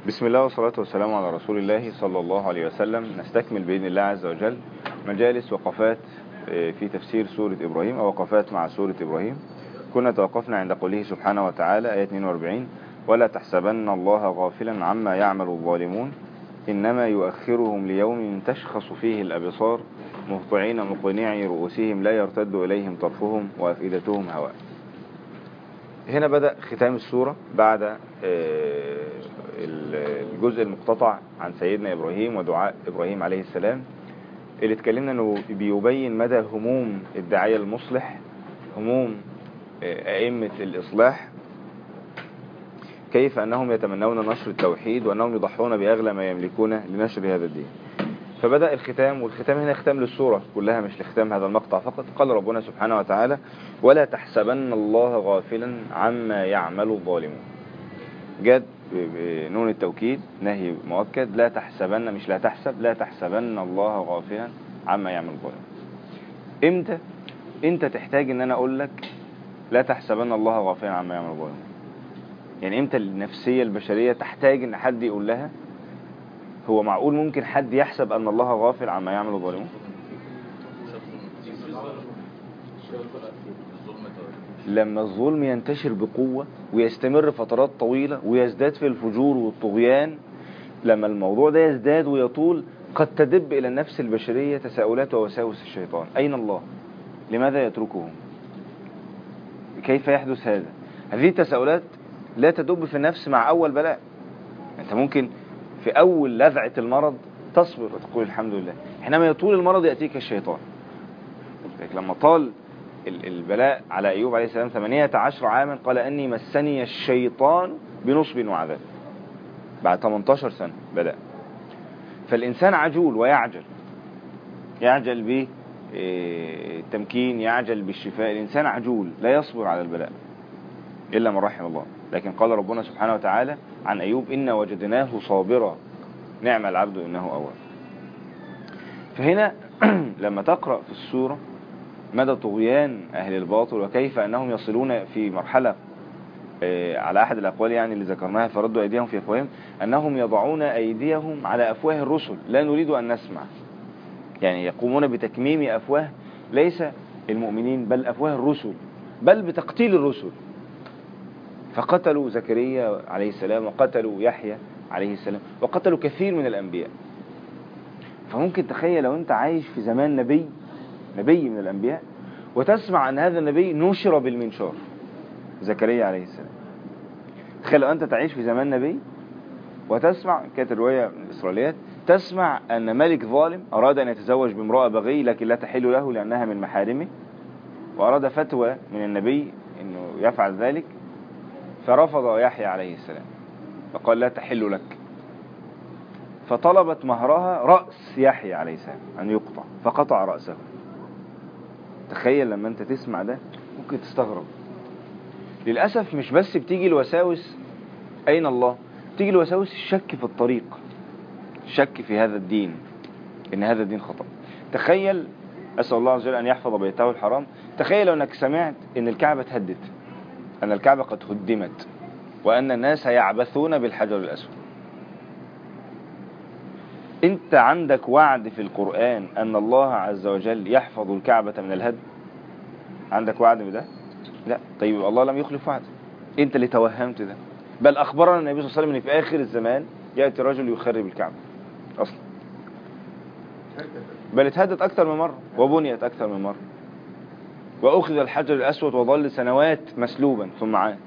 بسم الله والصلاة والسلام على رسول الله صلى الله عليه وسلم. نستكمل بإذن الله عز وجل مجالس وقفات في تفسير سورة إبراهيم أو وقفات مع سورة إبراهيم. كنا توقفنا عند قوله سبحانه وتعالى آية 42: ولا تحسبن الله غافلا عما يعمل الظالمون إنما يؤخرهم ليوم تشخص فيه الأبصار مهطعين مقنعي رؤوسهم لا يرتد إليهم طرفهم وأفئدتهم هواء. هنا بدأ ختام السورة بعد الجزء المقتطع عن سيدنا إبراهيم ودعاء إبراهيم عليه السلام، اللي اتكلمنا أنه بيبين مدى هموم الداعية المصلح، هموم أئمة الإصلاح، كيف أنهم يتمنون نشر التوحيد وأنهم يضحون بأغلى ما يملكون لنشر هذا الدين. فبدأ الختام، والختام هنا ختام للسورة كلها مش لختام هذا المقطع فقط. قال ربنا سبحانه وتعالى: ولا تحسبن الله غافلا عما يعمل الظالمون. جد بنون التوكيد، نهي مؤكد. لا تحسبن، مش لا تحسب، لا تحسبن الله غافلا عما يعمل الظالمون. امتى انت تحتاج ان انا اقول لك لا تحسبن الله غافلا عما يعمل الظالمون؟ يعني امتى النفسية البشرية تحتاج ان حد يقول لها هو معقول ممكن حد يحسب ان الله غافل عما يعمل الظالمون؟ لما الظلم ينتشر بقوة ويستمر فترات طويلة ويزداد في الفجور والطغيان، لما الموضوع ده يزداد ويطول قد تدب إلى النفس البشرية تساؤلات ووساوس الشيطان: أين الله؟ لماذا يتركهم؟ كيف يحدث هذا؟ هذه التساؤلات لا تدب في النفس مع أول بلاء. أنت ممكن في أول لذعة المرض تصبر وتقول الحمد لله، حينما يطول المرض يأتيك الشيطان. لما طال البلاء على أيوب عليه السلام 18 عاما قال أني مسني الشيطان بنصب وعذاب. بعد 18 سنة بدأ. فالإنسان عجول ويعجل، يعجل بالتمكين، يعجل بالشفاء. الإنسان عجول لا يصبر على البلاء إلا من رحم الله. لكن قال ربنا سبحانه وتعالى عن أيوب: إنا وجدناه صابرا نعم العبد إنه أواب. فهنا لما تقرأ في السورة مدى طغيان أهل الباطل وكيف أنهم يصلون في مرحلة على أحد الأقوال يعني اللي ذكرناها فردوا أيديهم في أفواههم، أنهم يضعون أيديهم على أفواه الرسل لا نريد أن نسمع. يعني يقومون بتكميم أفواه ليس المؤمنين بل أفواه الرسل، بل بتقتيل الرسل. فقتلوا زكريا عليه السلام وقتلوا يحيى عليه السلام وقتلوا كثير من الأنبياء. فممكن تخيل لو أنت عايش في زمان نبي من الأنبياء وتسمع أن هذا النبي نشر بالمنشار، زكريا عليه السلام. تخيل لو أنت تعيش في زمان نبي وتسمع، كانت الرواية من الإسرائيليات، تسمع أن ملك ظالم أراد أن يتزوج بامرأة بغي لكن لا تحل له لأنها من محارمه، وأراد فتوى من النبي أنه يفعل ذلك، فرفض يحيى عليه السلام فقال لا تحل لك، فطلبت مهرها رأس يحيى عليه السلام أن يقطع فقطع رأسه. تخيل لما أنت تسمع ده ممكن تستغرب. للأسف مش بس بتيجي الوساوس أين الله، بتيجي الوساوس الشك في الطريق، الشك في هذا الدين، إن هذا الدين خطأ. تخيل، أسأل الله عز وجل أن يحفظ بيته الحرام، تخيل لو أنك سمعت إن الكعبة اتهدت، أن الكعبة قد هدمت، وأن الناس يعبثون بالحجر الأسود. أنت عندك وعد في القرآن أن الله عز وجل يحفظ الكعبة من الهدم؟ عندك وعد بده؟ لا. طيب الله لم يخلف وعده، أنت اللي توهمت ده. بل أخبرنا النبي صلى الله عليه وسلم أن في آخر الزمان يأتي رجل يخرب الكعبة أصلا، بل اتهدت أكثر من مرة وبنيت أكثر من مرة، وأخذ الحجر الأسود وظل سنوات مسلوبا ثم عاد.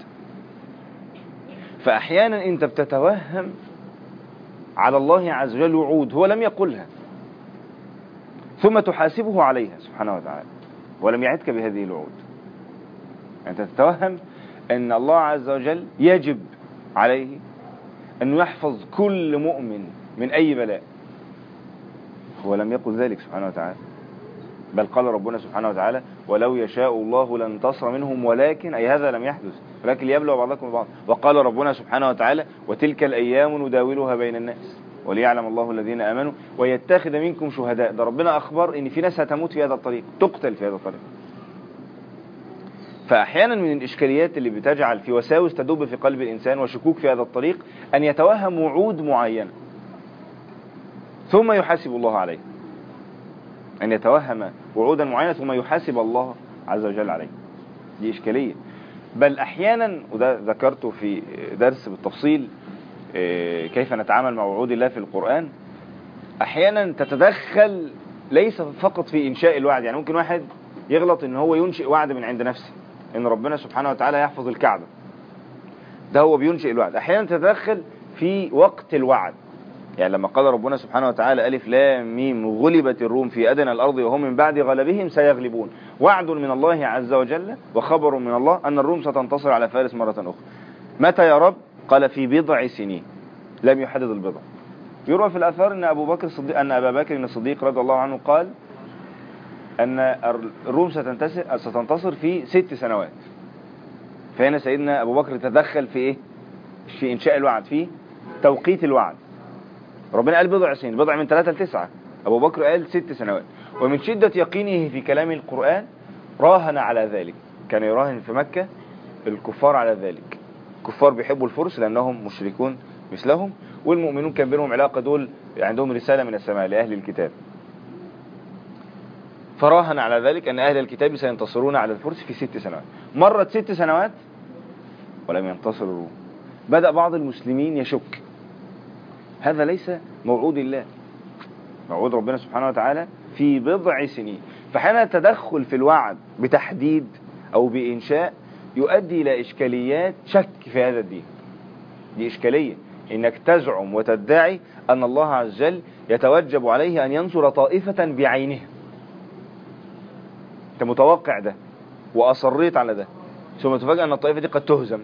فأحيانا أنت بتتوهم على الله عز وجل وعود هو لم يقلها، ثم تحاسبه عليها سبحانه وتعالى ولم يعدك بهذه الوعود. أنت تتوهم أن الله عز وجل يجب عليه أن يحفظ كل مؤمن من أي بلاء، هو لم يقل ذلك سبحانه وتعالى. بل قال ربنا سبحانه وتعالى: ولو يشاء الله لانتصر منهم ولكن، أي هذا لم يحدث، ولكن ليبلو بعضكم ببعض. وقال ربنا سبحانه وتعالى: وتلك الأيام نداولها بين الناس وليعلم الله الذين آمنوا ويتخذ منكم شهداء. ده ربنا أخبر إن في ناس هتموت في هذا الطريق، تقتل في هذا الطريق. فأحيانا من الإشكاليات اللي بتجعل في وساوس تدب في قلب الإنسان وشكوك في هذا الطريق أن يتوهم وعود معينة ثم يحاسب الله عليه، أن يتوهم وعودا معينة ثم يحاسب الله عز وجل عليه. دي إشكالية. بل أحيانا، وده ذكرته في درس بالتفصيل كيف نتعامل مع وعود الله في القرآن، أحيانا تتدخل ليس فقط في إنشاء الوعد. يعني ممكن واحد يغلط إن هو ينشئ وعد من عند نفسه إن ربنا سبحانه وتعالى يحفظ الكعبة، ده هو بينشئ الوعد. أحيانا تتدخل في وقت الوعد، يعني لما قال ربنا سبحانه وتعالى ألف لام ميم غلبت الروم في أدنى الأرض وهم من بعد غلبهم سيغلبون، وعد من الله عز وجل وخبر من الله أن الروم ستنتصر على فارس مرة أخرى. متى يا رب؟ قال في بضع سنين، لم يحدد البضع. يروى في الآثار أن أبا بكر الصديق رضي الله عنه قال أن الروم ستنتصر في 6 سنوات. فهنا سيدنا أبو بكر تدخل في إيه؟ في إنشاء الوعد، في توقيت الوعد. ربنا قال بضع سنين، بضع من 3 ل9، أبو بكر قال 6 سنوات. ومن شدة يقينه في كلام القرآن راهن على ذلك، كان يراهن في مكة الكفار على ذلك. الكفار بيحبوا الفرس لأنهم مشركون مثلهم، والمؤمنون كان بينهم علاقة، دول عندهم رسالة من السماء لأهل الكتاب. فراهن على ذلك أن أهل الكتاب سينتصرون على الفرس في 6 سنوات. مرت 6 سنوات ولم ينتصر الروم. بدأ بعض المسلمين يشك، هذا ليس موعود الله، موعود ربنا سبحانه وتعالى في بضع سنين. فحين التدخل في الوعد بتحديد أو بإنشاء يؤدي إلى إشكاليات شك في هذا الدين. دي إشكالية، إنك تزعم وتدعي أن الله عز وجل يتوجب عليه أن ينصر طائفة بعينها. أنت متوقع ده وأصريت على ده، ثم تفاجأ أن الطائفة دي قد تهزم،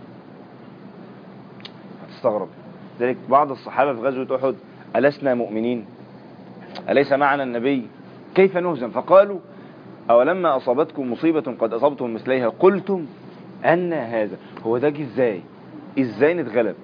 هتستغرب. ذلك بعض الصحابة في غزوة أحد: ألسنا مؤمنين؟ أليس معنا النبي؟ كيف نهزم؟ فقالوا: أولما أصابتكم مصيبة قد أصبتم مثليها قلتم أن هذا. هو ده جه إزاي نتغلب؟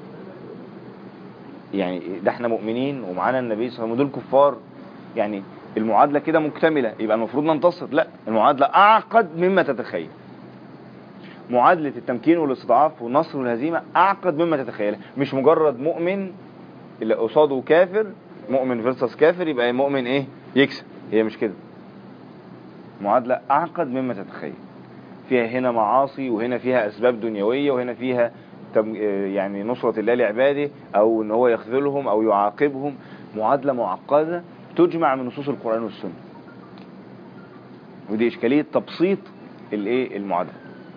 يعني ده احنا مؤمنين ومعانا النبي صلى الله عليه وسلم ودول كفار، يعني المعادلة كده مكتملة، يبقى المفروض ننتصر. لا، المعادلة أعقد مما تتخيل. معادلة التمكين والاستضعاف والنصر والهزيمة أعقد مما تتخيل. مش مجرد مؤمن اللي قصاده كافر، مؤمن فيرسس كافر يبقى مؤمن ايه يكسب. هي مش كده، معادلة أعقد مما تتخيل. فيها هنا معاصي، وهنا فيها أسباب دنيوية، وهنا فيها يعني نصرة الله لعباده، أو إن هو يخذلهم أو يعاقبهم. معادلة معقدة تجمع من نصوص القرآن والسنة، ودي إشكالية تبسيط المعادلة.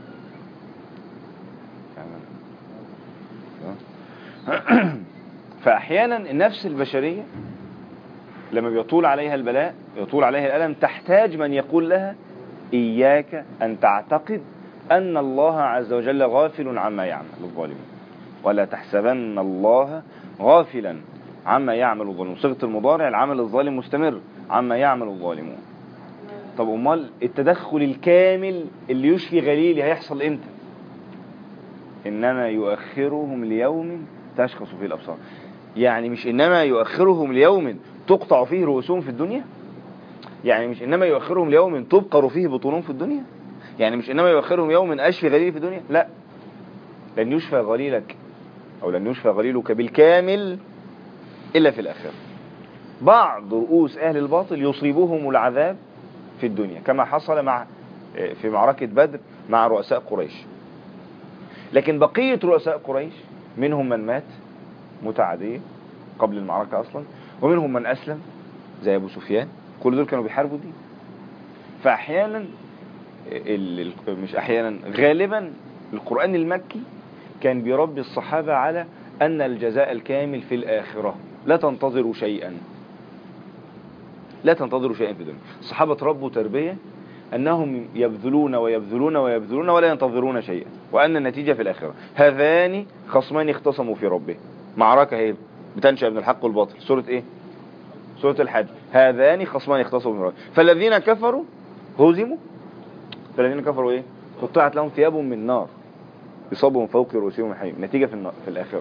فأحيانا النفس البشرية لما بيطول عليها البلاء، يطول عليها الألم، تحتاج من يقول لها: إياك أن تعتقد أن الله عز وجل غافل عما يعمل الظالمون، ولا تحسبن الله غافلا عما يعمل الظالمون. صيغة المضارع، العمل الظالم مستمر، عما يعمل الظالمون. طب أمال التدخل الكامل اللي يشفي غليلي هيحصل إمتى؟ إنما يؤخرهم ليوم تشخص فيه الأبصار. يعني مش إنما يؤخرهم ليوم تقطع فيه رؤوسهم في الدنيا، يعني مش إنما يؤخرهم ليوم تبقر فيه بطونهم في الدنيا، يعني مش إنما يؤخرهم يوم أشفي غليلي في الدنيا. لا، لن يشفى غليلك أو لن يشفى غليلك بالكامل إلا في الآخرة. بعض رؤوس أهل الباطل يصيبهم العذاب في الدنيا، كما حصل في معركة بدر مع رؤساء قريش. لكن بقية رؤساء قريش منهم من مات متعدية قبل المعركة أصلا، ومنهم من أسلم زي أبو سفيان. كل دول كانوا بيحاربوا دي. فأحيانا مش أحيانا، غالبا القرآن المكي كان بيربي الصحابة على أن الجزاء الكامل في الآخرة، لا تنتظروا شيئا، لا تنتظروا شيئا في الدنيا. الصحابة تربوا تربية أنهم يبذلون ويبذلون ويبذلون ولا ينتظرون شيئا، وأن النتيجة في الآخرة. هذان خصمان اختصموا في ربه، معركة هي بتنشأ من الحق والباطل. سورة إيه؟ سورة الحج. هذان خصمان اختصموا في ربه فالذين كفروا هزموا. فالذين كفروا إيه؟ قطعت لهم ثياب من نار يصابوا من فوق رؤوسهم الحميم. نتيجة في الآخرة.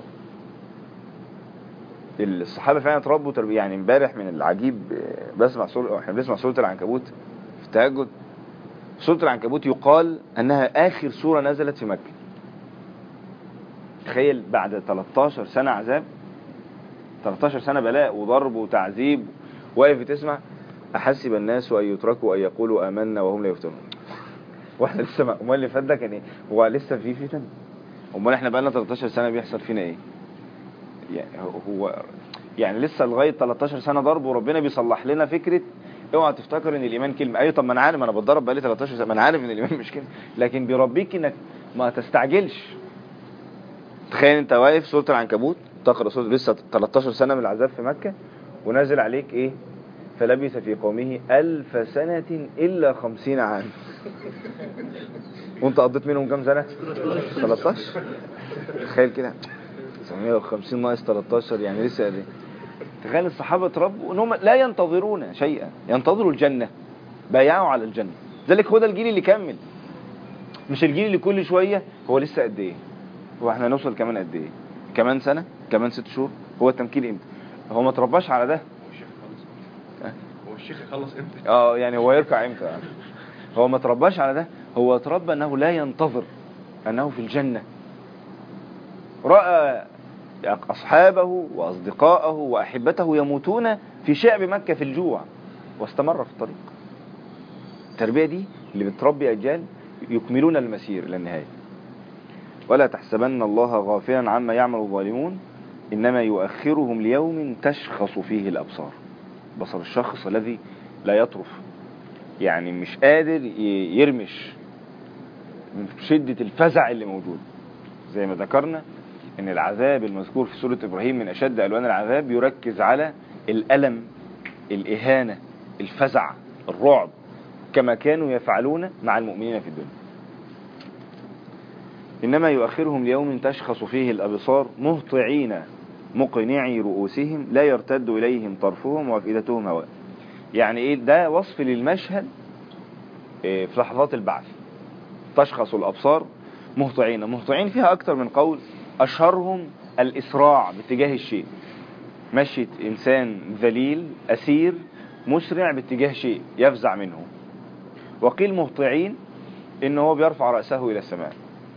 الصحابة فعلا تربوا تربية. يعني امبارح من العجيب احنا بنسمع سورة العنكبوت في التهجد، سورة العنكبوت يقال أنها آخر سورة نزلت في مكة. تخيل بعد 13 سنة عذاب، 13 سنة بلاء وضرب وتعذيب، واقف تسمع أحسب الناس أن يتركوا أن يقولوا آمنا وهم لا يفتنون. واحنا لسه امال اللي فات ده كان ايه؟ هو لسه في فتن؟ امال احنا بقالنا 13 سنة بيحصل فينا ايه؟ يعني هو يعني لسه لغاية 13 سنة ضرب، وربنا بيصلح لنا فكرة اوعى تفتكر ان الايمان كلمة. ايوه طب ما انا عارف، انا بتضرب بقالي 13 سنة، ما انا عارف ان الايمان مش كلمة، لكن بيربيك انك ما تستعجلش. تخيل انت واقف سورة العنكبوت تقرأ سورة لسه 13 سنة من العذاب في مكة، ونازل عليك ايه؟ فلبث في قومه 1000 سنة إلا 50 عام. وانت قضيت منهم كام سنة؟ 13. تخيل كده 950 ناقص 13 يعني لسه قد ايه؟ تخيل الصحابة اتربوا انهم لا ينتظرون شيئا، ينتظروا الجنة، بايعوا على الجنة. ذلك هو ده الجيل اللي كمل، مش الجيل اللي كل شوية هو لسه قد ايه، هو احنا هنوصل كمان قد ايه، كمان سنة، كمان 6 شهور، هو التمكين امتى؟ هو ما ترباش على ده. هو الشيخ يخلص امتى؟ يعني هو يركع امتى؟ هو ما ترباش على ده، هو تربى انه لا ينتظر انه في الجنة. رأى أصحابه وأصدقائه وأحبته يموتون في شعب مكة في الجوع، واستمر في الطريق. التربية دي اللي بتربي أجيال يكملون المسير إلى النهاية. ولا تحسبن الله غافلا عما يعمل الظالمون إنما يؤخرهم ليوم تشخص فيه الأبصار. بصر الشخص الذي لا يطرف، يعني مش قادر يرمش من شدة الفزع اللي موجود. زي ما ذكرنا ان العذاب المذكور في سورة ابراهيم من اشد الوان العذاب، يركز على الالم، الاهانة، الفزع، الرعب، كما كانوا يفعلون مع المؤمنين في الدنيا. انما يؤخرهم ليوم تشخص فيه الابصار مهطعين مقنعي رؤوسهم لا يرتد اليهم طرفهم وافئدتهم هواء. يعني ايه ده؟ وصف للمشهد في لحظات البعث. تشخص الابصار مهطعين، مهطعين فيها اكتر من قول، اشهرهم الاسراع باتجاه الشيء، مشية انسان ذليل اسير مسرع باتجاه شيء يفزع منه. وقيل مهطعين انه هو بيرفع رأسه الى السماء،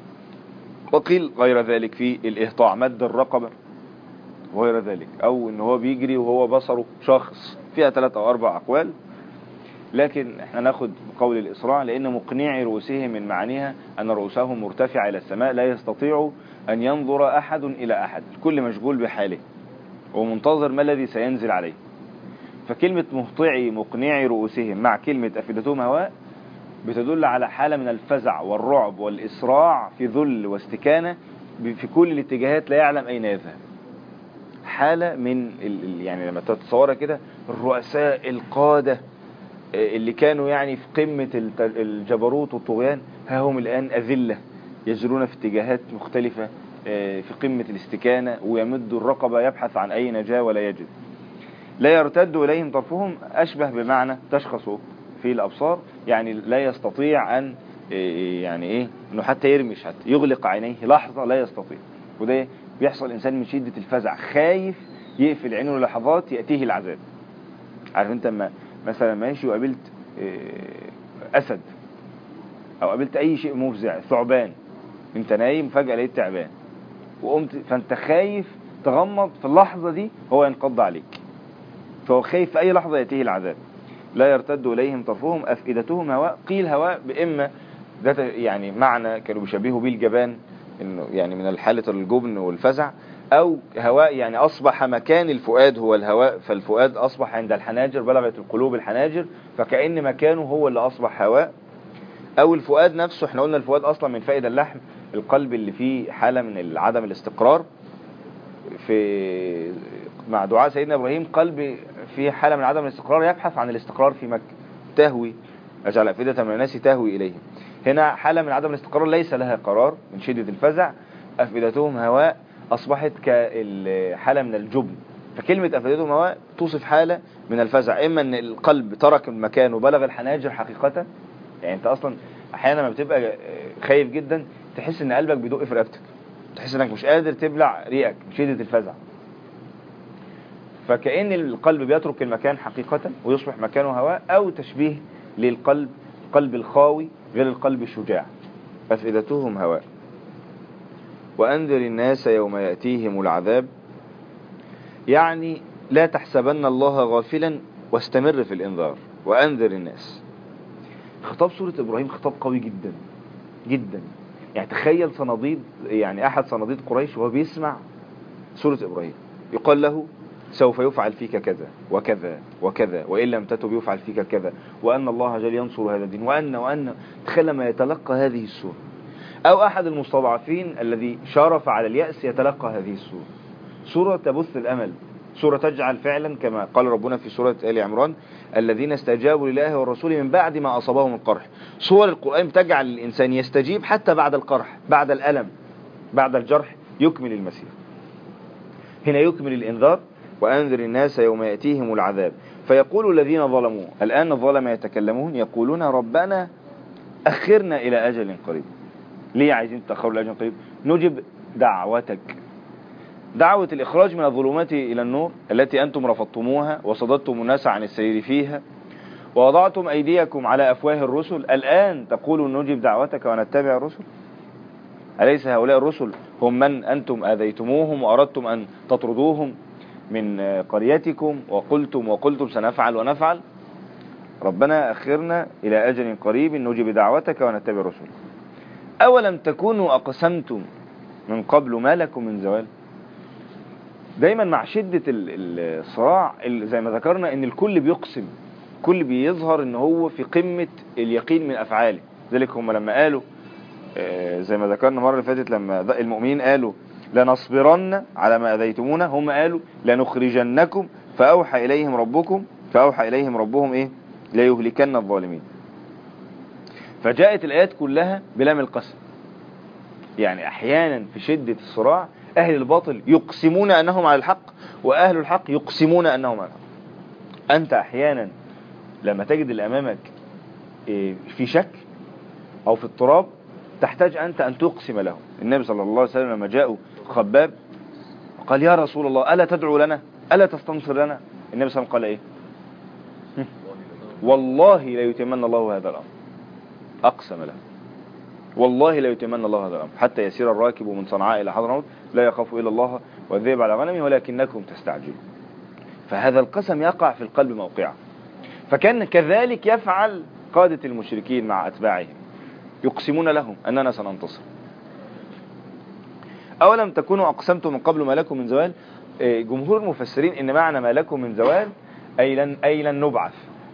وقيل غير ذلك في الاهطاع مد الرقبة وغير ذلك، او انه هو بيجري وهو بصره شخص. فيها 3 أو 4 اقوال، لكن احنا ناخد بقول الإسراع، لأن مقنعي رؤوسهم من معانيها أن رؤوسهم مرتفعة إلى السماء، لا يستطيع أن ينظر أحد إلى أحد، الكل مشغول بحاله ومنتظر ما الذي سينزل عليه. فكلمة مهطعي مقنعي رؤوسهم مع كلمة أفئدتهم هواء بتدل على حالة من الفزع والرعب والإسراع في ذل واستكانة في كل الاتجاهات، لا يعلم أين يذهب. حالة من يعني لما تتصورها كده، الرؤساء القادة اللي كانوا يعني في قمة الجبروت والطغيان، ها هم الآن أذلة يجرون في اتجاهات مختلفة في قمة الاستكانة، ويمد الرقبة يبحث عن أي نجاة ولا يجد. لا يرتد إليهم طرفهم أشبه بمعنى تشخص في الأبصار، يعني لا يستطيع أن يعني إيه أنه حتى يرمش، حتى يغلق عينيه لحظة لا يستطيع. وده بيحصل إنسان من شدة الفزع خايف يقفل عينه لحظات يأتيه العذاب. عارف أنت مثلا ماشي وقابلت أسد أو قابلت أي شيء مفزع، ثعبان، أنت نايم فجأة لقيت تعبان وقمت، فأنت خايف تغمض في اللحظة دي هو ينقض عليك، فهو خايف في أي لحظة يأتيه العذاب. لا يرتد إليهم طرفهم أفئدتهم هواء. قيل هواء بإما ذات يعني معنى كانوا بيشبهوا به الجبان، إنه يعني من الحالة الجبن والفزع، أو هواء يعني أصبح مكان الفؤاد هو الهواء، فالفؤاد أصبح عند الحناجر، بلغت القلوب الحناجر، فكأن مكانه هو اللي أصبح هواء. أو الفؤاد نفسه، احنا قلنا الفؤاد أصلا من فائدة اللحم، القلب اللي فيه حالة من عدم الاستقرار. في مع دعاء سيدنا إبراهيم قلبي في حالة من عدم الاستقرار يبحث عن الاستقرار في مكة، تهوي أجعل أفئدة من الناس تهوي إليهم. هنا حالة من عدم الاستقرار ليس لها قرار من شدة الفزع، أفئدتهم هواء أصبحت كحالة من الجبن. فكلمة أفئدتهم هواء توصف حالة من الفزع، إما أن القلب ترك المكان وبلغ الحناجر حقيقة، يعني أنت أصلا أحيانا ما بتبقى خايف جدا تحس أن قلبك بيدق في رقبتك، تحس أنك مش قادر تبلع ريقك من شدة الفزع. فكأن القلب بيترك المكان حقيقة ويصبح مكانه هواء، أو تشبيه للقلب، قلب الخاوي غير القلب الشجاع. أفئدتهم هواء. وأنذر الناس يوم يأتيهم العذاب، يعني لا تحسبن الله غافلا واستمر في الإنذار. وأنذر الناس. خطاب سورة إبراهيم خطاب قوي جدا جدا. يعني تخيل صناديد، يعني أحد صناديد قريش وهو بيسمع سورة إبراهيم يقال له سوف يفعل فيك كذا وكذا وكذا، وإن لم تتب يفعل فيك كذا، وأن الله جل ينصر هذا الدين، وأن تخيل لما يتلقى هذه السورة. أو أحد المستضعفين الذي شارف على اليأس يتلقى هذه السورة، سورة تبث الأمل، سورة تجعل فعلا كما قال ربنا في سورة آل عمران الذين استجابوا لله والرسول من بعد ما أصابهم القرح. سور القرآن تجعل الإنسان يستجيب حتى بعد القرح، بعد الألم، بعد الجرح يكمل المسير. هنا يكمل الإنذار. وأنذر الناس يوم يأتيهم العذاب فيقول الذين ظلموا، الآن الظلم يتكلمون يقولون ربنا أخرنا إلى أجل قريب. ليه عايزين تأخروا إلى أجل قريب؟ نجب دعوتك، دعوة الإخراج من الظلمات إلى النور التي أنتم رفضتموها وصددتم الناس عن السير فيها ووضعتم أيديكم على أفواه الرسل، الآن تقولوا نجب دعوتك ونتبع الرسل. أليس هؤلاء الرسل هم من أنتم آذيتموهم وأردتم أن تطردوهم من قريتكم وقلتم سنفعل ونفعل؟ ربنا أخرنا إلى أجل قريب نجب دعوتك ونتبع الرسل. أولم تكونوا أقسمتم من قبل ما لكم من زوال. دايما مع شدة الصراع زي ما ذكرنا ان الكل بيقسم، كل بيظهر ان هو في قمة اليقين من افعاله. ذلك هم لما قالوا زي ما ذكرنا مرة اللي فاتت، لما المؤمنين قالوا لنصبرن على ما اذيتمونا، هم قالوا لنخرجنكم فاوحى اليهم ربهم ايه؟ لا يهلكن الظالمين. فجاءت الايات كلها بلام القسم. يعني احيانا في شدة الصراع أهل الباطل يقسمون أنهم على الحق، وأهل الحق يقسمون أنهم على الحق. أنت أحيانا لما تجد اللي أمامك في شك أو في اضطراب تحتاج أنت أن تقسم له. النبي صلى الله عليه وسلم لما جاءوا خباب قال يا رسول الله ألا تدعو لنا، ألا تستنصر لنا؟ النبي صلى الله عليه وسلم قال إيه؟ والله لا يتمنى الله هذا الأمر. أقسم له والله لا يتمنى الله هذا الأمر حتى يسير الراكب من صنعاء إلى حضرموت لا يخاف إلا الله والذئب على غنمه ولكنكم تستعجلون. فهذا القسم يقع في القلب موقعا. فكان كذلك يفعل قادة المشركين مع أتباعهم، يقسمون لهم أننا سننتصر. أولم تكونوا أقسمتم من قبل ما لكم من زوال. جمهور المفسرين إن معنى ما لكم من زوال أي لن نبعث.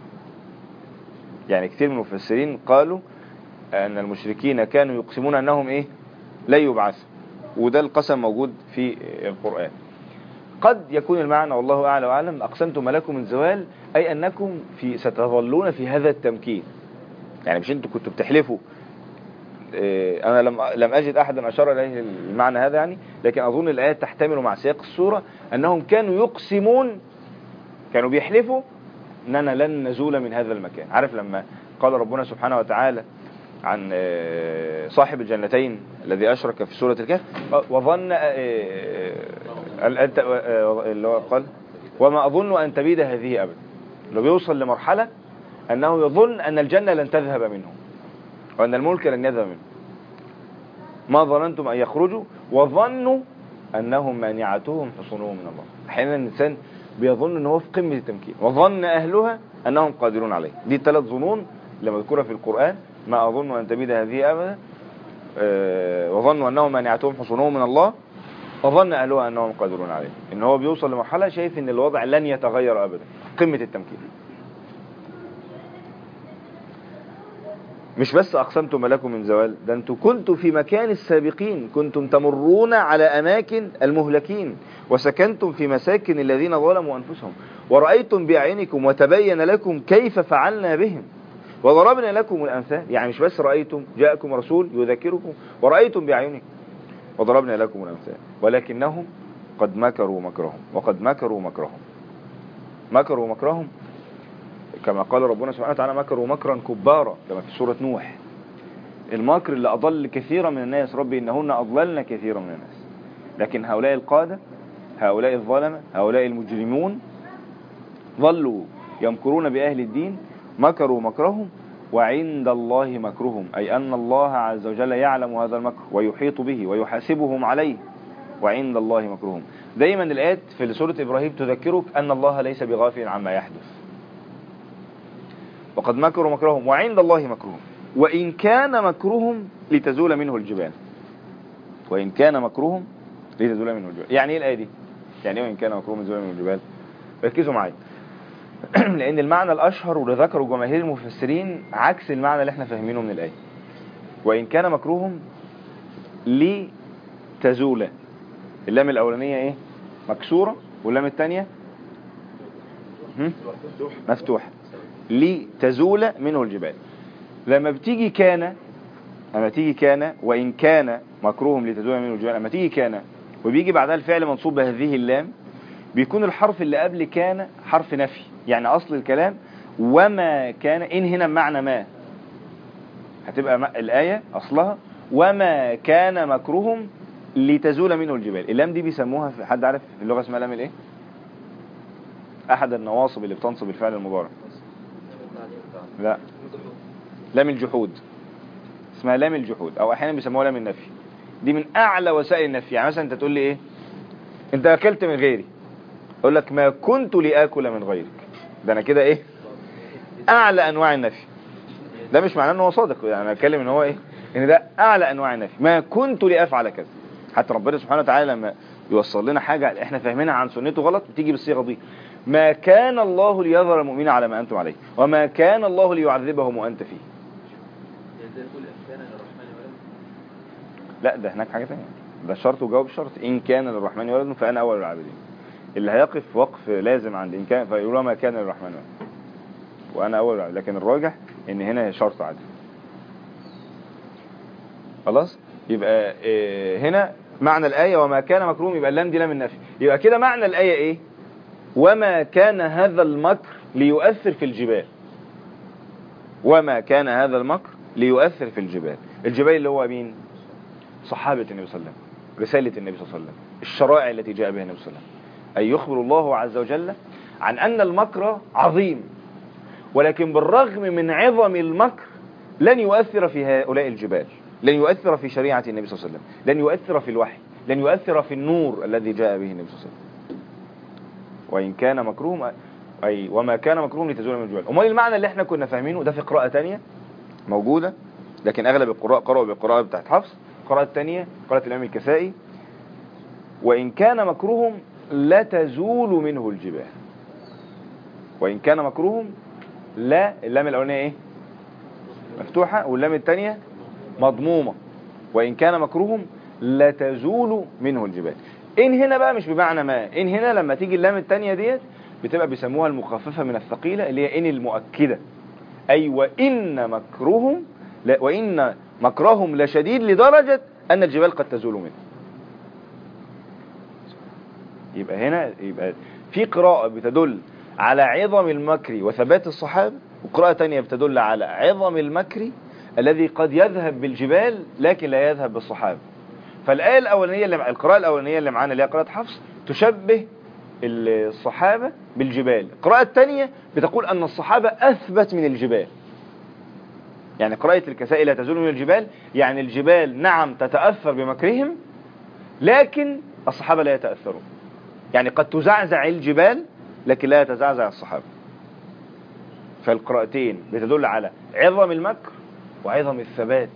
يعني كثير من المفسرين قالوا أن المشركين كانوا يقسمون أنهم إيه؟ لا يبعث. وده القسم موجود في القرآن. قد يكون المعنى والله أعلى وأعلم أقسمتم لكم من زوال أي أنكم ستظلون في هذا التمكين. يعني مش أنتم كنتوا بتحلفوا. أنا لم أجد أحدا أشار إليه المعنى هذا يعني، لكن أظن الآيات تحتمل مع سياق السورة أنهم كانوا يقسمون، كانوا بيحلفوا أننا لن نزول من هذا المكان. عارف لما قال ربنا سبحانه وتعالى عن صاحب الجنتين الذي أشرك في سورة الكهف وظن اللي هو قال وما أظن أن تبيد هذه أبدا. لو بيوصل لمرحلة أنه يظن أن الجنة لن تذهب منه وأن الملك لن يذهب منه. ما ظننتم أن يخرجوا وظنوا أنهم مانعتهم حصونهم من الله. أحيانا الإنسان بيظن أنه في قمة التمكين وظن أهلها أنهم قادرون عليه. دي 3 ظنون لما ذكرها في القرآن. ما أظن أن تبيد هذه أبدا، وظنوا أنهم مانعتهم حصونهم من الله، وظن أهلها أنهم قادرون عليه. إن هو بيوصل لمرحلة شايف إن الوضع لن يتغير أبدا، قمة التمكين. مش بس أقسمتم لكم من زوال، ده أنتم كنتم في مكان السابقين، كنتم تمرون على أماكن المهلكين وسكنتم في مساكن الذين ظلموا أنفسهم ورأيتم بأعينكم وتبين لكم كيف فعلنا بهم وضربنا لكم الأمثال. يعني مش بس رأيتم، جاءكم رسول يذكركم ورأيتم بأعينكم وضربنا لكم الأمثال ولكنهم قد مكروا مكرهم وقد مكروا مكرهم. مكروا مكرهم كما قال ربنا سبحانه وتعالى مكروا مكرا كبارا كما في سورة نوح. المكر اللي أضل كثيرا من الناس، ربي إنهن أضللن كثيرا من الناس. لكن هؤلاء القادة، هؤلاء الظلمة، هؤلاء المجرمون ظلوا يمكرون بأهل الدين، مكروا مكرهم وعند الله مكرهم، أي أن الله عز وجل يعلم هذا المكر ويحيط به ويحاسبهم عليه، وعند الله مكرهم. دايما الآيات في سورة إبراهيم تذكرك أن الله ليس بغافل عما يحدث. وقد مكروا مكرهم وعند الله مكرهم وإن كان مكرهم لتزول منه الجبال. وإن كان مكرهم لتزول منه الجبال، يعني إيه الآية دي؟ يعني إيه وإن كان مكرهم لتزول منه الجبال؟ ركزوا معايا. لأن المعنى الأشهر واللي ذكره جماهير المفسرين عكس المعنى اللي احنا فاهمينه من الآية. وإن كان مكرهم لتزول، اللام الأولانية إيه؟ مكسورة، واللام الثانية مفتوحة. لتزول منه الجبال. لما بتيجي كان وإن كان مكرهم لتزول منه الجبال، لما تيجي كان وبيجي بعدها الفعل منصوب بهذه اللام، بيكون الحرف اللي قبل كان حرف نفي. يعني أصل الكلام وما كان، إن هنا بمعنى ما، هتبقى الآية أصلها وما كان مكرهم لتزول منه الجبال. اللام دي بيسموها، في حد عارف في اللغة اسمها لام الايه؟ أحد النواصب اللي بتنصب الفعل المضارع. لا، لام الجحود، اسمها لام الجحود، أو أحيانا بيسموها لام النفي. دي من أعلى وسائل النفي. يعني مثلا أنت تقول لي إيه؟ أنت أكلت من غيري، أقول لك ما كنت لآكل من غيرك. ده أنا كده إيه؟ أعلى أنواع النفي. ده مش معناه أنه صادق، يعني أنا أتكلم إن هو إيه؟ إن ده أعلى أنواع النفي. ما كنت لأفعل كذا. حتى ربنا سبحانه وتعالى لما يوصل لنا حاجة إحنا فاهمينها عن سنته غلط بتيجي بالصيغة دي: ما كان الله ليظهر المؤمنين على ما أنتم عليه وما كان الله ليعذبهم وأنت فيه. لا، ده هناك حاجة تانية. ده شرط وجواب شرط. إن كان للرحمن ولد فأنا أول العابدين. اللي هيقف وقف لازم عند إن كان فيقول ما كان للرحمن ولد وأنا أول العابدين، لكن الراجح إن هنا شرط عادي. خلاص؟ يبقى هنا معنى الآية وما كان مكروم، يبقى اللام دي لام النفي. يبقى كده معنى الآية إيه؟ وما كان هذا المكر ليؤثر في الجبال. وما كان هذا المكر ليؤثر في الجبال. الجبال اللي هو مين؟ صحابة النبي صلى الله عليه وسلم، رسالة النبي صلى الله عليه وسلم، الشرائع التي جاء بها النبي صلى الله عليه وسلم. أي يخبر الله عز وجل عن أن المكر عظيم، ولكن بالرغم من عظم المكر لن يؤثر في هؤلاء الجبال، لن يؤثر في شريعة النبي صلى الله عليه وسلم، لن يؤثر في الوحي، لن يؤثر في النور الذي جاء به النبي صلى الله عليه وسلم. وإن كان مكروم، أي وما كان مكروم لتزول من الجبال. أمال المعنى اللي احنا كنا فاهمينه ده في قراءة تانية موجودة، لكن أغلب القراء قرأوا بالقراءة بتاعت حفص. القراءة التانية قراءة الإمام الكسائي: وإن كان مكروهم لتزول منه الجبال. وإن كان مكروهم، لا، اللام الأولانية إيه؟ مفتوحة، واللام الثانية مضمومة. وإن كان مكروهم لتزول منه الجبال. إن هنا بقى مش بمعنى ما، إن هنا لما تيجي اللام الثانية ديت بتبقى بيسموها المخففة من الثقيلة، اللي هي إن المؤكدة. أي وإن مكرهم، لا، وإن مكرهم لشديد لدرجة أن الجبال قد تزول منه. يبقى هنا في قراءة بتدل على عظم المكر وثبات الصحابة، وقراءة تانية بتدل على عظم المكر الذي قد يذهب بالجبال لكن لا يذهب بالصحابة. فالآية الأولانية القراءة الأولانية اللي معانا اللي هي قراءة حفص تشبه الصحابة بالجبال. القراءة الثانية بتقول أن الصحابة أثبت من الجبال. يعني قراءة الكسائي لا تزول من الجبال، يعني الجبال نعم تتأثر بمكرهم لكن الصحابة لا يتأثرون. يعني قد تزعزع الجبال لكن لا يتزعزع الصحابة. فالقراءتين بتدل على عظم المكر وعظم الثبات.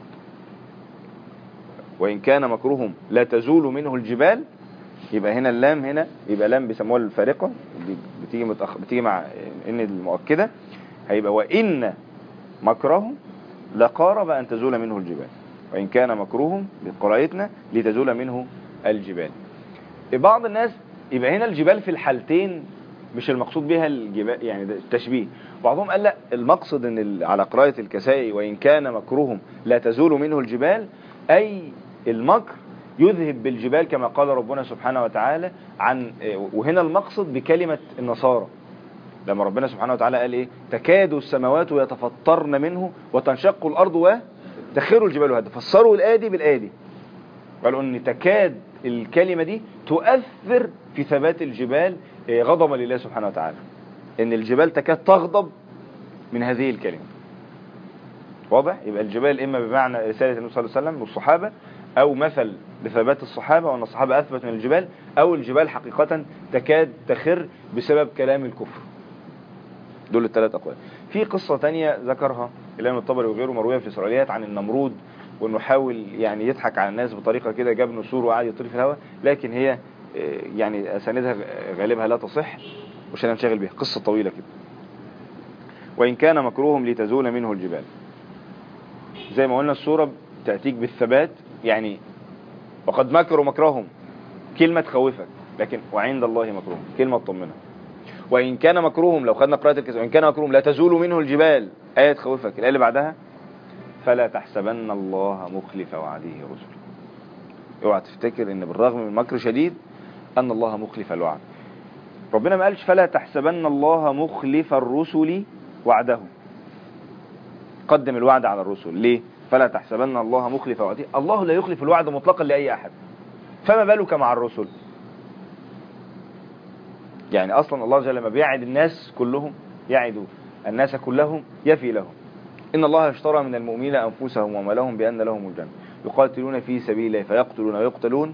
وإن كان مكرهم لا تزول منه الجبال، يبقى هنا اللام هنا يبقى لام بيسموها الفارقة، بتيجي مع إن المؤكدة، هيبقى وإن مكرهم لقارب أن تزول منه الجبال. وإن كان مكرهم بقراءتنا لتزول منه الجبال. بعض الناس يبقى هنا الجبال في الحالتين مش المقصود بها الجبال، يعني ده التشبيه. بعضهم قال لا، المقصد ان على قراءة الكسائي وإن كان مكرهم لا تزول منه الجبال، أي المكر يذهب بالجبال كما قال ربنا سبحانه وتعالى عن. وهنا المقصد بكلمة النصارى لما ربنا سبحانه وتعالى قال ايه؟ تكاد السماوات يتفطرن منه وتنشق الأرض وتخر الجبال هدا. فسروا الآية دي بالآية دي، قالوا ان تكاد الكلمة دي تؤثر في ثبات الجبال غضبا لله سبحانه وتعالى، ان الجبال تكاد تغضب من هذه الكلمة. واضح؟ يبقى الجبال إما بمعنى رسالة النبي صلى الله عليه وسلم والصحابة، أو مثل لثبات الصحابة وأن الصحابة أثبت من الجبال، أو الجبال حقيقة تكاد تخر بسبب كلام الكفر. دول الثلاث أقوال. في قصة تانية ذكرها الإمام الطبري وغيره مروية في إسرائيليات عن النمرود، وأنه حاول يعني يضحك على الناس بطريقة كده، جاب نسور وقعد يطير في الهواء، لكن هي يعني أساندها غالبها لا تصح، مش هننشغل بها، قصة طويلة كده. وإن كان مكروهم لتزول منه الجبال، زي ما قلنا السورة تأتيك بالثبات، يعني وقد مكروا مكرهم، كلمة تخوفك، لكن وعند الله مكروهم، كلمة تطمنها. وإن كان مكروهم، لو خدنا قراءة الكسر، وإن كان مكروهم لا تزول منه الجبال، آية تخوفك. الآية اللي بعدها فلا تحسبن الله مخلف وعده رسله. اوعى تفتكر ان بالرغم من مكر شديد ان الله مخلف الوعد. ربنا ما قالش فلا تحسبن الله مخلف الرسل وعده، قدم الوعد على الرسل. ليه؟ فلا تحسبن الله مخلف وعده، الله لا يخلف الوعد مطلقا لأي أحد، فما بالك مع الرسل؟ يعني أصلا الله جل ما بيعد الناس كلهم، يعد الناس كلهم يفي لهم. إن الله اشترى من المؤمنين أنفسهم ومالهم بأن لهم الجنة يقاتلون في سبيل الله فيقتلون ويقتلون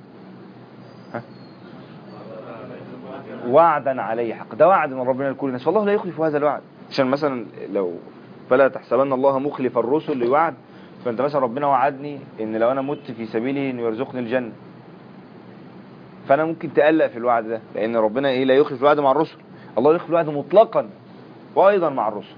وعدا عليه حق. ده وعد من ربنا لكل الناس، فالله لا يخلف هذا الوعد. عشان مثلا لو فلا تحسبن الله مخلف الرسل لوعد، فانت مثلا ربنا وعدني ان لو انا مت في سبيله انه يرزقني الجنة، فانا ممكن تقلق في الوعد ده، لان ربنا ايه؟ لا يخلف الوعد مع الرسل. الله يخلف الوعد مطلقا وايضا مع الرسل،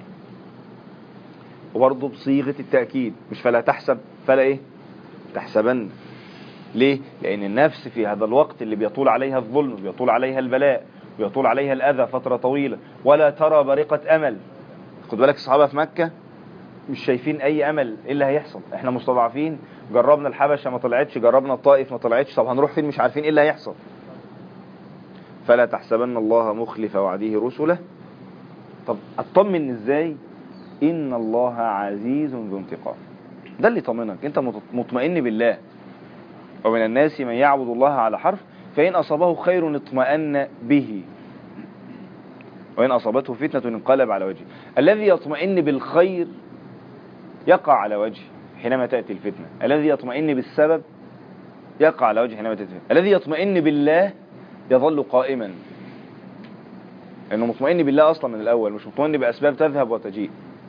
وبرضه بصيغة التأكيد، مش فلا تحسب، فلا ايه؟ تحسبن. ليه؟ لان النفس في هذا الوقت اللي بيطول عليها الظلم، بيطول عليها البلاء، بيطول عليها الأذى فترة طويلة، ولا ترى بريقة أمل. خد بالك الصحابة في مكة مش شايفين أي أمل. إيه اللي هيحصل؟ إحنا مستضعفين، جربنا الحبشة ما طلعتش، جربنا الطائف ما طلعتش، طب هنروح فين؟ مش عارفين إيه اللي هيحصل. فلا تحسبن الله مخلف وعده رسله. طب أطمن إزاي؟ إن الله عزيز ذو انتقام. ده اللي طمنك، أنت مطمئن بالله. ومن الناس من يعبد الله على حرف، فإن أصابه خير اطمأن به، وإن أصابته فتنة انقلب على وجهه. الذي يطمئن بالخير يقع على وجهه حينما تأتي الفتنة، الذي يطمئن بالسبب يقع على وجهه حينما تأتي الفتنة، الذي يطمئن بالله يظل قائما، لأنه مطمئن بالله أصلا من الأول، مش مطمئن بأسباب تذهب وتجيء.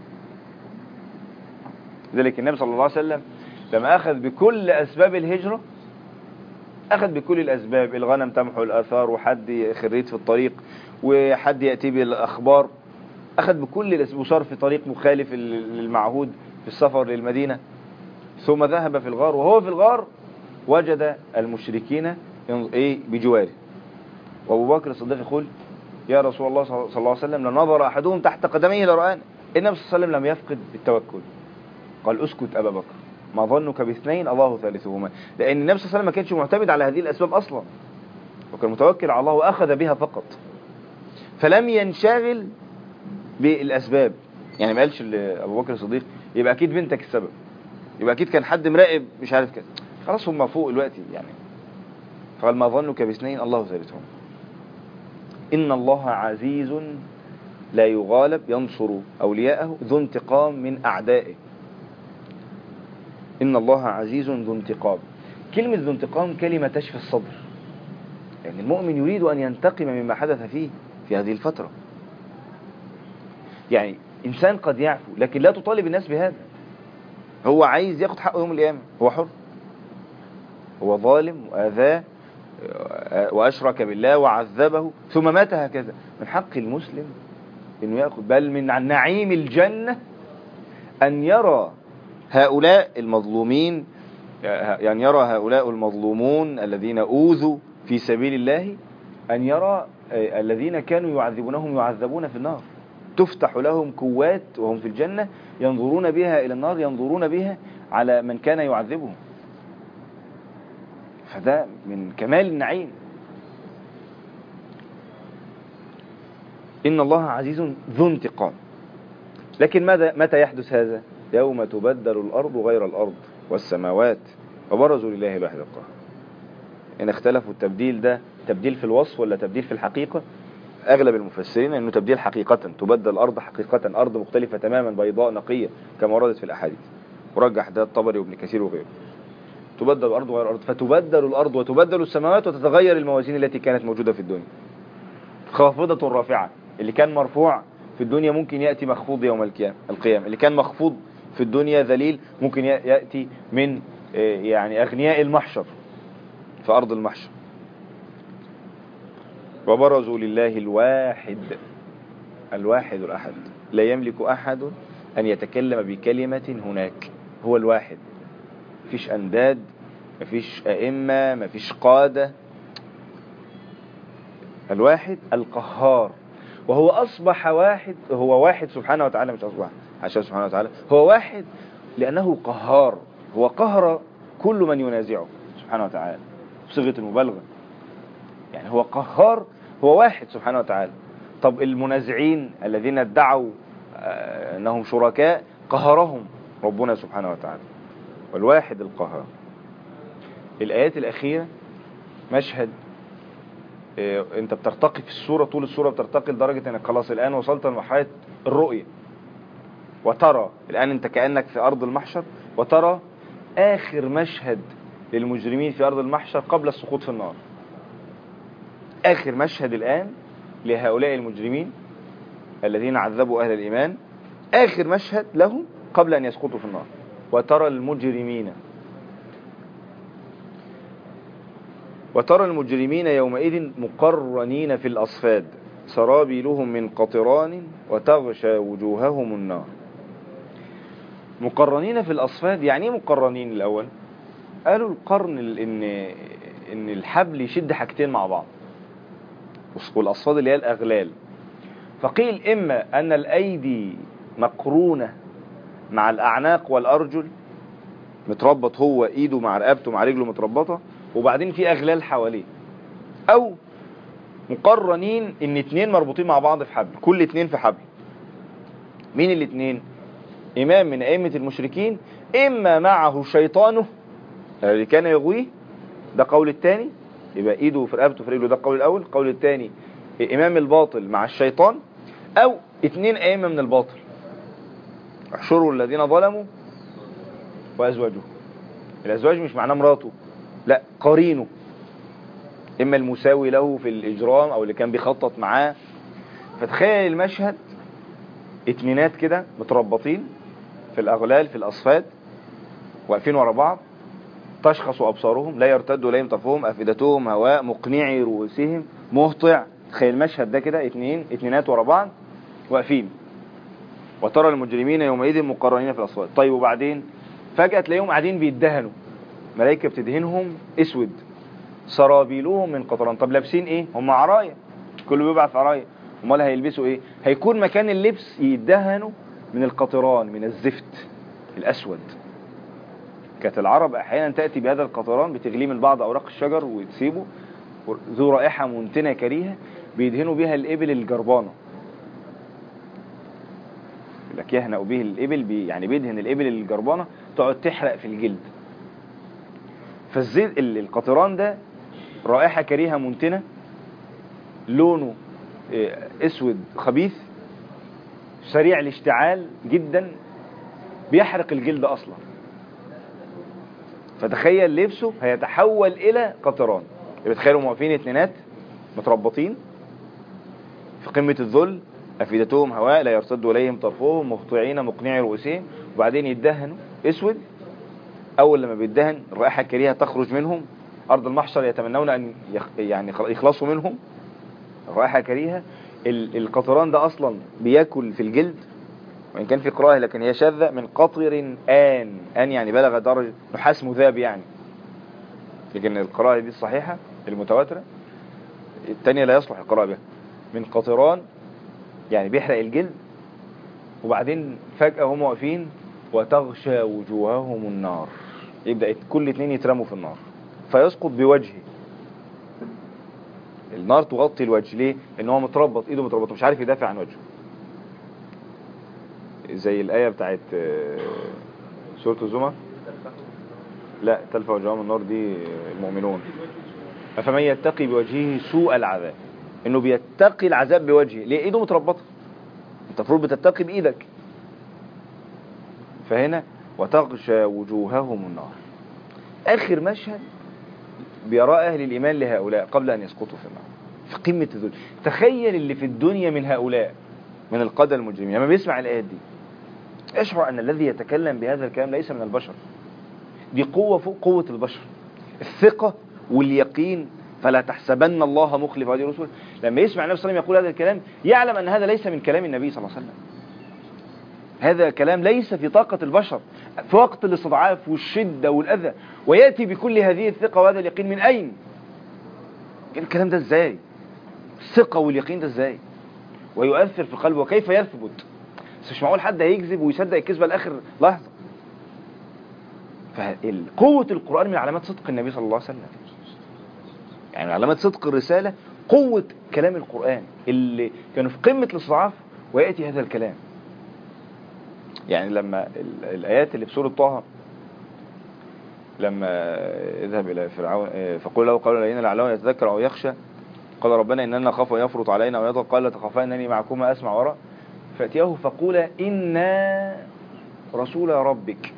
لذلك النبي صلى الله عليه وسلم لما أخذ بكل أسباب الهجرة، أخذ بكل الأسباب، الغنم تمحو الآثار، وحد خريت في الطريق، وحد يأتي بالأخبار، أخذ بكل الأسباب، وصار في طريق مخالف للمعهود في السفر للمدينة، ثم ذهب في الغار، وهو في الغار وجد المشركين بجواره، وأبو بكر الصديق يقول يا رسول الله صلى الله عليه وسلم لنظر أحدهم تحت قدميه لرآنا. النبي صلى الله عليه وسلم لم يفقد التوكل، قال اسكت أبا بكر، ما ظنك باثنين الله ثالثهما، لأن النبي صلى الله عليه وسلم ما كانش معتمد على هذه الأسباب أصلا، وكان متوكل على الله وأخذ بها فقط، فلم ينشغل بالأسباب. يعني ما قالش لأبو بكر الصديق يبقى أكيد بنتك السبب، يبقى أكيد كان حد مراقب مش عارف كده، خلاص هم فوق دلوقتي يعني. قال ما ظنك باثنين الله ثالثهما. إن الله عزيز لا يغالب ينصر أولياءه ذو انتقام من أعدائه. إن الله عزيز ذو انتقام. كلمة ذو انتقام كلمة تشفي الصدر، يعني المؤمن يريد أن ينتقم مما حدث فيه في هذه الفترة. يعني إنسان قد يعفو، لكن لا تطالب الناس بهذا. هو عايز ياخد حقه يوم القيامة، هو حر، هو ظالم وآذاه وأشرك بالله وعذبه ثم مات هكذا. من حق المسلم إنه يأخذ، بل من نعيم الجنة أن يرى هؤلاء المظلومين، يعني يرى هؤلاء المظلومون الذين أوذوا في سبيل الله، أن يرى الذين كانوا يعذبونهم يعذبون في النار، تفتح لهم كوات وهم في الجنة ينظرون بها إلى النار، ينظرون بها على من كان يعذبهم. فده من كمال النعيم. إن الله عزيز ذو انتقام. لكن متى يحدث هذا؟ يوم تبدل الأرض غير الأرض والسماوات وبرزوا لله الواحد القهار. إن اختلفوا التبديل ده تبديل في الوصف ولا تبديل في الحقيقة؟ أغلب المفسرين أنه تبديل حقيقة، تبدل الأرض حقيقة، أرض مختلفة تماما بيضاء نقية كما وردت في الأحاديث. ورجح ده الطبري وابن كثير وغيره. تبدل الأرض غير الأرض، فتبدل الأرض وتبدل السماوات وتتغير الموازين التي كانت موجودة في الدنيا. خافضة رافعة، اللي كان مرفوع في الدنيا ممكن يأتي مخفوض يوم القيامة، اللي كان مخفوض في الدنيا ذليل ممكن يأتي من يعني أغنياء المحشر في أرض المحشر. وبرزوا لله الواحد الأحد لا يملك أحد أن يتكلم بكلمة هناك. هو الواحد، مفيش أنداد، مفيش أئمة، مفيش قادة. الواحد القهار، وهو أصبح واحد، هو واحد سبحانه وتعالى، مش أصبح عشان سبحانه وتعالى، هو واحد لأنه قهار. هو قهر كل من ينازعه سبحانه وتعالى بصيغة المبالغة، يعني هو قهار، هو واحد سبحانه وتعالى. طب المنازعين الذين ادعوا أنهم شركاء قهرهم ربنا سبحانه وتعالى، والواحد القهار. الآيات الأخيرة مشهد انت بترتقي في السورة، طول السورة بترتقي لدرجة انك خلاص الآن وصلت لمرحلة الرؤية، وترى الآن انت كأنك في أرض المحشر، وترى آخر مشهد للمجرمين في أرض المحشر قبل السقوط في النار. آخر مشهد الآن لهؤلاء المجرمين الذين عذبوا أهل الإيمان، آخر مشهد لهم قبل أن يسقطوا في النار. وترى المجرمين يومئذ مقرنين في الأصفاد سرابيلهم من قطران وتغشى وجوههم النار. مقرنين في الأصفاد، يعني ايه مقرنين؟ الأول قالوا القرن إن الحبل يشد حاجتين مع بعض، والأصفاد اللي هي الأغلال. فقيل إما أن الأيدي مقرونة مع الأعناق والأرجل، متربط هو إيده مع رقبته مع رجله متربطة، وبعدين في أغلال حواليه، أو مقرنين إن اتنين مربوطين مع بعض في حبل، كل اتنين في حبل. مين الاتنين؟ إمام من أئمة المشركين، إما معه شيطانه اللي كان يغويه، ده قول التاني، يبقى إيده في رقبته في رجله، ده القول الأول. القول التاني إمام الباطل مع الشيطان، أو اتنين أئمة من الباطل، احشروا الذين ظلموا وأزواجه. الأزواج مش معناه مراته، لا، قرينه، إما المساوي له في الإجرام أو اللي كان بيخطط معاه. فتخيل المشهد، اتنينات كده متربطين في الأغلال في الأصفاد، واقفين ورا بعض، تشخص أبصارهم لا يرتد إليهم طرفهم، أفئدتهم هواء، مقنعي رؤوسهم مهطع. تخيل المشهد ده كده، اتنينات ورا بعض واقفين. وترى المجرمين يومئذ مقرنين في الأصفاد. طيب وبعدين فجأة تلاقيهم قاعدين بيدهنوا، ملائكة بتدهنهم اسود، سرابيلهم من قطران. طب لابسين ايه؟ هم عرايا، كله بيبعث عرايا، امال هيلبسوا ايه؟ هيكون مكان اللبس يدهنوا من القطران، من الزفت الاسود. كانت العرب احيانا تأتي بهذا القطران، بتغليه من بعض اوراق الشجر وتسيبه، ذو رائحة منتنة كريهة، بيدهنوا بها الابل الجربانة، لك يهنأ به الابل، يعني بيدهن الابل الجربانة تقعد تحرق في الجلد. فالزيت القطران ده رائحة كريهة منتنة، لونه اسود خبيث سريع الاشتعال جدا، بيحرق الجلد اصلا. فتخيل لبسه هيتحول الى قطران. بتخيلوا موقفين اتنينات متربطين في قمة الذل، افئدتهم هواء لا يرتد اليهم طرفهم، مهطعين مقنعي رؤوسهم، وبعدين يدهنوا اسود. اول لما بيدهن الرائحة الكريهة تخرج منهم، ارض المحشر يتمنون ان يعني يخلصوا منهم، الرائحة كريهة. القطران ده اصلا بياكل في الجلد، وان كان في قراءة لكن هي شاذة، من قطر آن يعني بلغ درجة نحاس مذاب يعني، لكن القراءة دي الصحيحة المتواترة، الثانية لا يصلح القراءة بها. من قطران يعني بيحرق الجلد، وبعدين فجأة هم واقفين وتغشى وجوههم النار، يبدأ كل اتنين يترموا في النار، فيسقط بوجهه. النار تغطي الوجه، ليه؟ ان هو متربط، ايده متربطه، مش عارف يدافع عن وجهه. زي الآية بتاعت سورة الزمر، لا، تلفع وجوههم النار دي المؤمنون. فمن يتقي بوجهه سوء العذاب، انه بيتقي العذاب بوجهه، ليه؟ ايده متربطه، انت المفروض بتتقي بايدك. فهنا وتغشى وجوههم النار. آخر مشهد بيراه أهل الإيمان لهؤلاء قبل أن يسقطوا في النار في قمة الذل. تخيل اللي في الدنيا من هؤلاء من القادة المجرمين لما بيسمع الآيات دي اشعر أن الذي يتكلم بهذا الكلام ليس من البشر، دي قوة فوق قوة البشر، الثقة واليقين. فلا تحسبن الله مخلف وعده رسوله. لما يسمع النبي صلى الله عليه وسلم يقول هذا الكلام يعلم أن هذا ليس من كلام النبي صلى الله عليه وسلم، هذا كلام ليس في طاقة البشر في وقت الاستضعاف والشدة والأذى، ويأتي بكل هذه الثقة وهذا اليقين من أين؟ الكلام ده ازاي؟ الثقة واليقين ده ازاي؟ ويؤثر في قلبه وكيف يثبت؟ بس مش معقول حد هيكذب ويصدق الكذبة لآخر لحظة. فقوة القرآن من علامات صدق النبي صلى الله عليه وسلم، يعني من علامات صدق الرسالة قوة كلام القرآن اللي كانوا في قمة الاستضعاف ويأتي هذا الكلام. يعني لما الآيات اللي في سورة طه لما اذهب إلى فرعون فقل له قولا لينا لعله يتذكر أو يخشى قال ربنا إننا نخاف أن يفرط علينا أو يطغى قال لا تخافا إنني معكما أسمع وراء فأتياه فقولا إنا رسول ربك،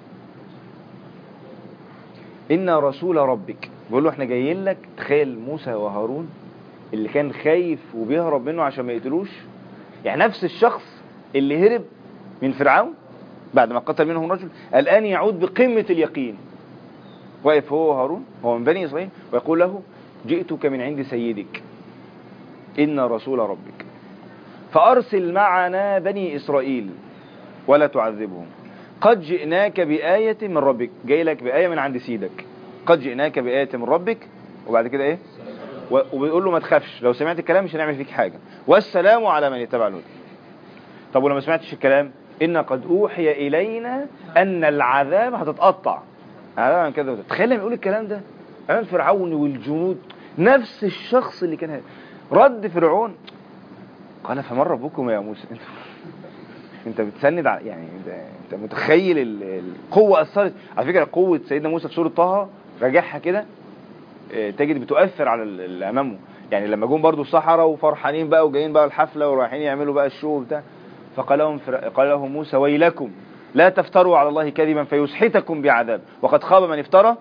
إنا رسول ربك. بيقول له احنا جايين لك. تخيل موسى وهارون اللي كان خايف وبيهرب منه عشان ما يقتلوش، يعني نفس الشخص اللي هرب من فرعون بعد ما قتل منهم رجل الآن يعود بقمة اليقين، واقف هو وهارون هو من بني إسرائيل ويقول له جئتك من عند سيدك إنا رسول ربك فأرسل معنا بني إسرائيل ولا تعذبهم قد جئناك بآية من ربك، جاي لك بآية من عند سيدك، قد جئناك بآية من ربك. وبعد كده ايه؟ وبيقول له ما تخافش لو سمعت الكلام مش هنعمل فيك حاجة والسلام على من يتبع الهدى. طب ولما سمعتش الكلام إن قد أوحي إلينا أن العذاب هتتقطع عذاب كذا. تخيل لما يقول الكلام ده أمام فرعون والجنود، نفس الشخص اللي كان رد فرعون قال فمن ربكم يا موسى؟ انت بتسند يعني انت متخيل القوة أثرت. على فكرة قوة سيدنا موسى في سورة طه راجعها كده تجد بتؤثر على اللي أمامه. يعني لما جم برضو الصحراء وفرحانين بقى وجايين بقى الحفلة ورايحين يعملوا بقى الشو بتاع فقال لهم موسى ويلكم لا تفتروا على الله كذبا فيسحتكم بعذاب وقد خاب من افترى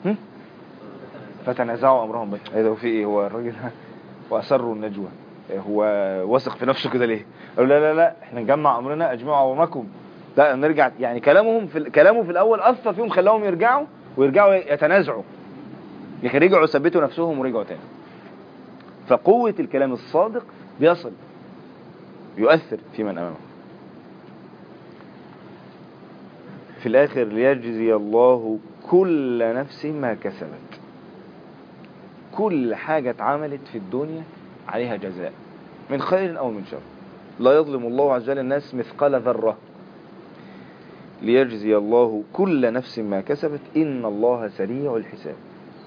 فتنازعوا أمرهم بك. ايه في ايه هو الراجل وأسروا النجوى هو واثق في نفسه كده ليه؟ قالوا لا لا لا احنا نجمع أمرنا أجمعوا أمركم. لا نرجع. يعني كلامه في الأول أثر فيهم خلاهم يرجعوا يتنازعوا، لكن رجعوا ثبتوا نفسهم ورجعوا تاني. فقوة الكلام الصادق بيصل يؤثر في من أمامه. في الآخر ليجزي الله كل نفس ما كسبت. كل حاجة اتعملت في الدنيا عليها جزاء من خير أو من شر، لا يظلم الله عز وجل الناس مثقال ذرة. ليجزي الله كل نفس ما كسبت إن الله سريع الحساب.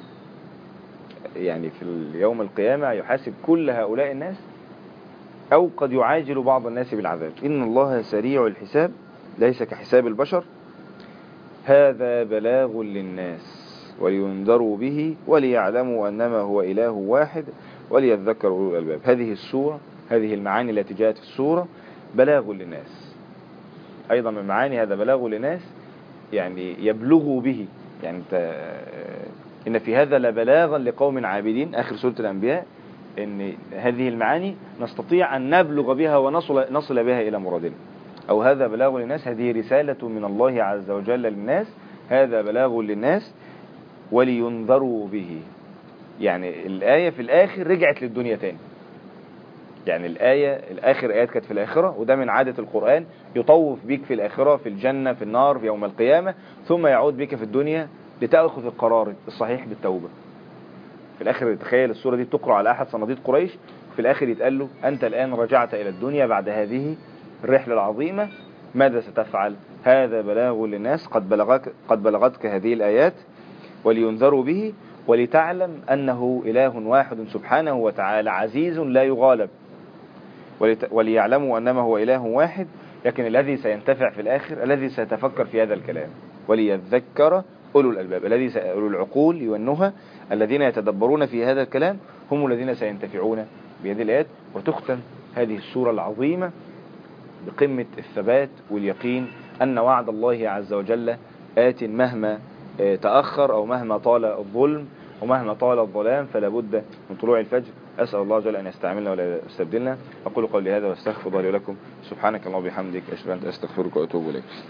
يعني في يوم القيامة يحاسب كل هؤلاء الناس أو قد يعاجل بعض الناس بالعذاب. إن الله سريع الحساب ليس كحساب البشر. هذا بلاغ للناس ولينذروا به وليعلموا أنما هو إله واحد وليذكروا أولو الألباب. هذه السورة، هذه المعاني التي جاءت في السورة بلاغ للناس. أيضا من معاني هذا بلاغ للناس يعني يبلغوا به. يعني إن في هذا لبلاغا لقوم عابدين، آخر سورة الأنبياء، إن هذه المعاني نستطيع أن نبلغ بها ونصل بها إلى مرادنا. أو هذا بلاغ للناس، هذه رسالة من الله عز وجل للناس، هذا بلاغ للناس ولينذروا به. يعني الآية في الآخر رجعت للدنيا تاني. يعني الآخر آيات كانت في الآخرة، وده من عادة القرآن، يطوف بك في الآخرة في الجنة في النار في يوم القيامة، ثم يعود بك في الدنيا لتأخذ القرار الصحيح بالتوبة. في الآخر تخيل السورة دي تقرأ على أحد صناديد قريش، في الآخر يتقال له أنت الآن رجعت إلى الدنيا بعد هذه الرحلة العظيمة، ماذا ستفعل؟ هذا بلاغ للناس، قد بلغتك هذه الآيات ولينذروا به ولتعلم أنه إله واحد سبحانه وتعالى عزيز لا يغالب، وليعلموا أنما هو إله واحد. لكن الذي سينتفع في الآخر الذي سيتفكر في هذا الكلام، وليذكر أولو الألباب، أولو العقول والنهى الذين يتدبرون في هذا الكلام هم الذين سينتفعون بهذه الآيات. وتختم هذه السورة العظيمة بقمة الثبات واليقين أن وعد الله عز وجل آت مهما تأخر أو مهما طال الظلم ومهما طال الظلام، فلا بد من طلوع الفجر. أسأل الله جل أن يستعملنا ولا يستبدلنا. أقول قولي هذا واستغفر الله لي ولكم. سبحانك اللهم وبحمدك، أشهد أن لا إله إلا أنت، أستغفرك وأتوب إليك.